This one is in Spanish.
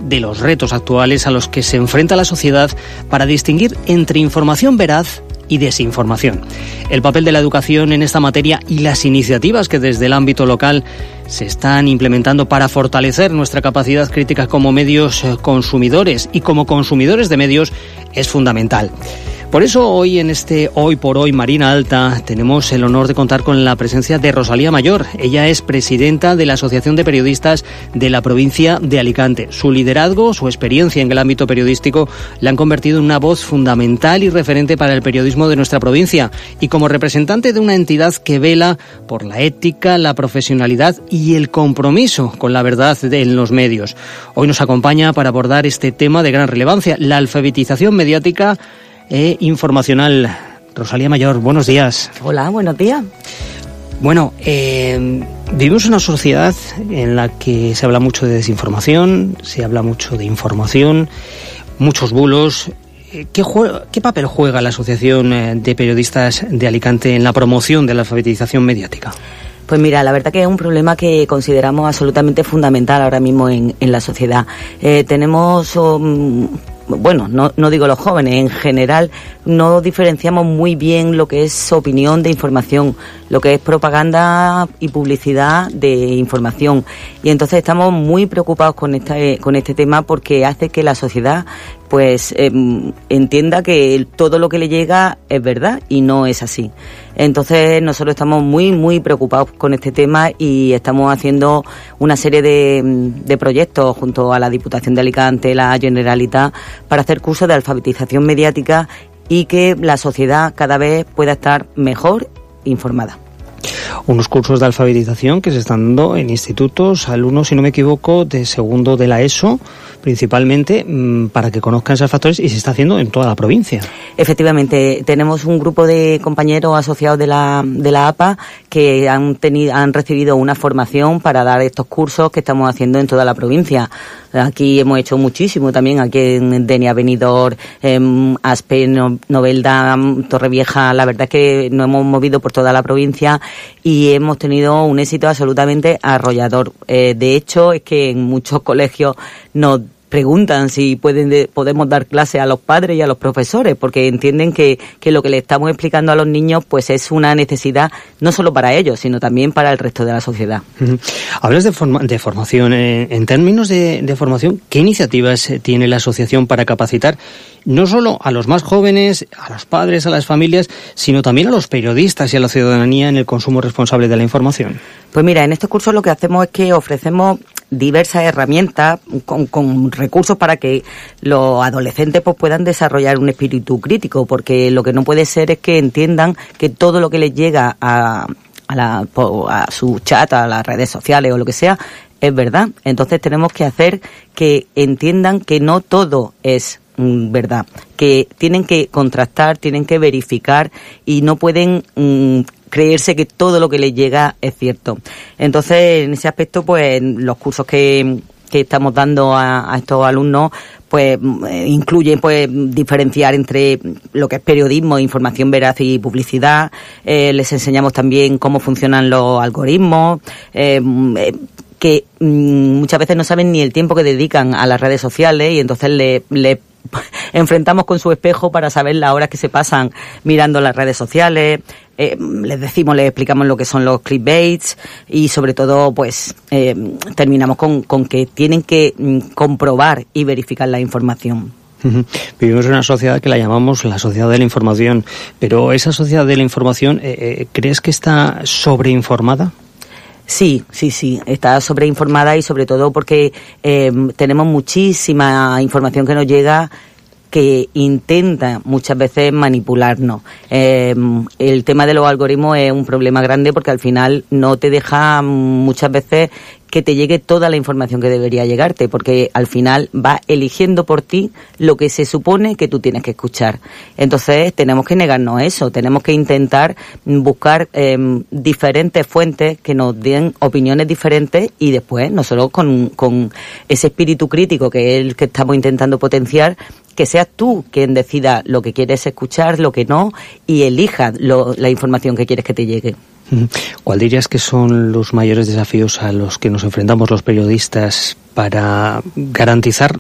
de los retos actuales a los que se enfrenta la sociedad para distinguir entre información veraz y desinformación. El papel de la educación en esta materia y las iniciativas que desde el ámbito local se están implementando para fortalecer nuestra capacidad crítica como medios consumidores y como consumidores de medios es fundamental. Por eso hoy en este Hoy por Hoy Marina Alta tenemos el honor de contar con la presencia de Rosalía Mayor. Ella es presidenta de la Asociación de Periodistas de la provincia de Alicante. Su liderazgo, su experiencia en el ámbito periodístico la han convertido en una voz fundamental y referente para el periodismo de nuestra provincia y como representante de una entidad que vela por la ética, la profesionalidad y el compromiso con la verdad en los medios. Hoy nos acompaña para abordar este tema de gran relevancia, la alfabetización mediática informacional. Rosalía Mayor, buenos días. Hola, buenos días. Bueno, vivimos en una sociedad en la que se habla mucho de desinformación, se habla mucho de información, muchos bulos. ¿Qué papel juega la Asociación de Periodistas de Alicante en la promoción de la alfabetización mediática? Pues mira, la verdad que es un problema que consideramos absolutamente fundamental ahora mismo en la sociedad. Tenemos... Bueno, no digo los jóvenes, en general no diferenciamos muy bien lo que es opinión de información, lo que es propaganda y publicidad de información. Y entonces estamos muy preocupados con este tema porque hace que la sociedad pues entienda que todo lo que le llega es verdad y no es así. Entonces nosotros estamos muy preocupados con este tema y estamos haciendo una serie de proyectos junto a la Diputación de Alicante, la Generalitat, para hacer cursos de alfabetización mediática y que la sociedad cada vez pueda estar mejor informada. Unos cursos de alfabetización que se están dando en institutos, alumnos, si no me equivoco, de segundo de la ESO, principalmente para que conozcan esos factores, y se está haciendo en toda la provincia. Efectivamente, tenemos un grupo de compañeros asociados de la APA que han recibido una formación para dar estos cursos que estamos haciendo en toda la provincia. Aquí hemos hecho muchísimo también, aquí en Denia, Benidorm, Aspe, Novelda, Torrevieja. La verdad es que nos hemos movido por toda la provincia y hemos tenido un éxito absolutamente arrollador. De hecho, es que en muchos colegios nos preguntan si podemos dar clase a los padres y a los profesores, porque entienden que lo que le estamos explicando a los niños pues es una necesidad no solo para ellos, sino también para el resto de la sociedad. Hablas de formación. En términos de formación, ¿qué iniciativas tiene la asociación para capacitar no solo a los más jóvenes, a los padres, a las familias, sino también a los periodistas y a la ciudadanía en el consumo responsable de la información? Pues mira, en este curso lo que hacemos es que ofrecemos diversas herramientas con recursos para que los adolescentes pues puedan desarrollar un espíritu crítico, porque lo que no puede ser es que entiendan que todo lo que les llega a su chat, a las redes sociales o lo que sea, es verdad. Entonces tenemos que hacer que entiendan que no todo es verdad, que tienen que contrastar, tienen que verificar y no pueden creerse que todo lo que les llega es cierto. Entonces, en ese aspecto, pues los cursos que estamos dando a estos alumnos pues incluyen pues diferenciar entre lo que es periodismo, información veraz y publicidad. Les enseñamos también cómo funcionan los algoritmos, que muchas veces no saben ni el tiempo que dedican a las redes sociales y entonces le enfrentamos con su espejo para saber las horas que se pasan mirando las redes sociales. Les explicamos lo que son los clickbaits y sobre todo pues terminamos con que tienen que comprobar y verificar la información. Vivimos en una sociedad que la llamamos la sociedad de la información, pero esa sociedad de la información, ¿crees que está sobreinformada? Sí, está sobreinformada y sobre todo porque tenemos muchísima información que nos llega que intenta muchas veces manipularnos. El tema de los algoritmos es un problema grande porque al final no te deja muchas veces que te llegue toda la información que debería llegarte, porque al final va eligiendo por ti lo que se supone que tú tienes que escuchar. Entonces tenemos que negarnos a eso, tenemos que intentar buscar diferentes fuentes que nos den opiniones diferentes y después nosotros con ese espíritu crítico que es el que estamos intentando potenciar, que seas tú quien decida lo que quieres escuchar, lo que no, y elijas la información que quieres que te llegue. ¿Cuál dirías que son los mayores desafíos a los que nos enfrentamos los periodistas para garantizar